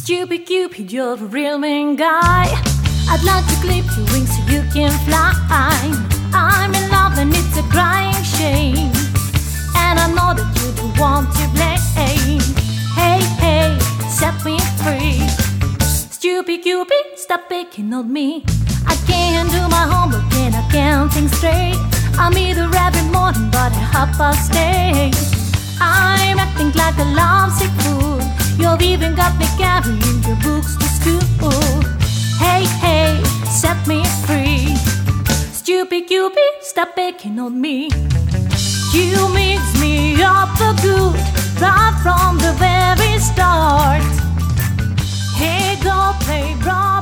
Stupid Cupid, you're a real mean guy. I'd like to clip your wings so you can fly. I'm in love and it's a crying shame, and I know that you don't want to blame. Hey, hey, set me free. Stupid Cupid, stop picking on me. I can't do my homework and I can't think straight. I'm either every morning but at 8:30. I'm acting like a lovesick fool. You've even got me carrying your books to school. Hey, hey, set me free. Stupid Cupid, stop picking on me. You mix me up for good right from the very start. Hey, go play wrong.